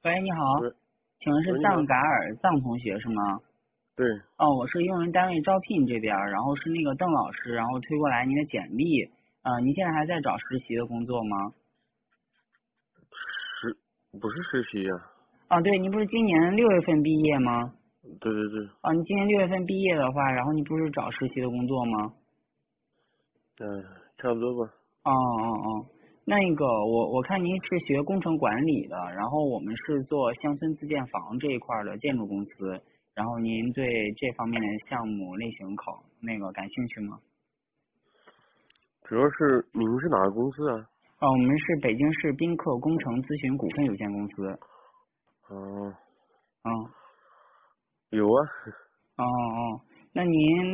喂，你好， 喂请问是喂，你好。 藏嘎尔藏同学是吗？ 对， 哦，我是用人单位招聘这边儿，然后是那个邓老师，然后推过来您的简历。您现在还在找实习的工作吗？ 不是实习呀、 啊，对，您不是今年6月份毕业吗？ 对对对。 啊，你今年6月份毕业的话，然后你不是找实习的工作吗？ 差不多吧。 哦哦哦，那个我看您是学工程管理的，然后我们是做乡村自建房这一块儿的建筑公司，然后您对这方面的项目类型感兴趣吗？ 主要是你们是哪个公司啊？ 我们是北京市宾客工程咨询股份有限公司。 哦、 嗯， 有啊。 哦哦，那您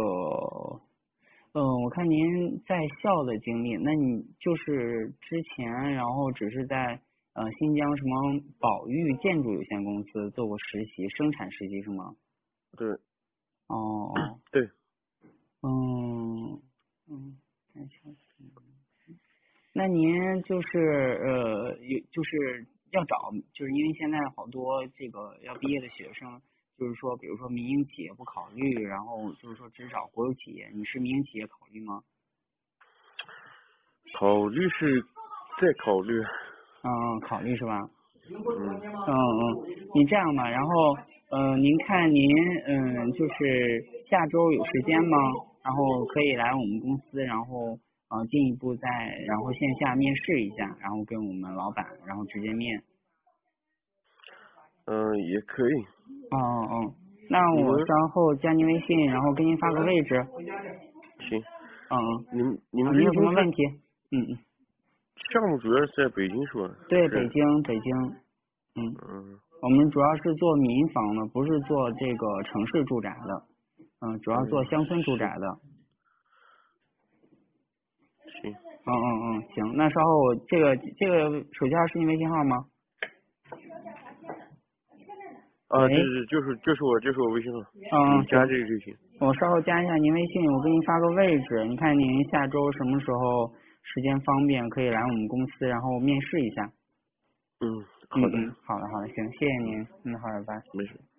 我看您在校的经历，那你就是之前，然后只是在新疆什么宝玉建筑有限公司做过实习，生产实习是吗？ 对。 哦哦， 对。 嗯嗯，看一下那您就是就是要找，就是因为现在好多这个要毕业的学生，就是说，比如说民营企业不考虑，然后就是说只找国有企业。你是民营企业考虑吗？ 考虑是在考虑。 考虑是吧？ 嗯。 你这样吧，然后您看您就是下周有时间吗？然后可以来我们公司，然后进一步然后线下面试一下，然后跟我们老板，然后直接面。 也可以。 哦哦，那你们我稍后加您微信，然后给您发个位置。 行。 嗯嗯， 你们你有什这个公司么问题？嗯嗯， 项目主要是在北京是吧？ 对，北是。 京， 嗯。 我们主要是做民房的，不是做这个城市住宅的，主要做乡村住行宅的。 行。 行，那稍后这个手机号是你微信号吗？ 啊，对喂， 对对，就是我微信号。你加行， 这个就行。 我稍后加一下您微信，我给您发个位置，你看您下周什么时候时间方便，可以来我们公司，然后面试一下。 嗯，好的。 好的，行，谢谢您，好的，拜。 没事。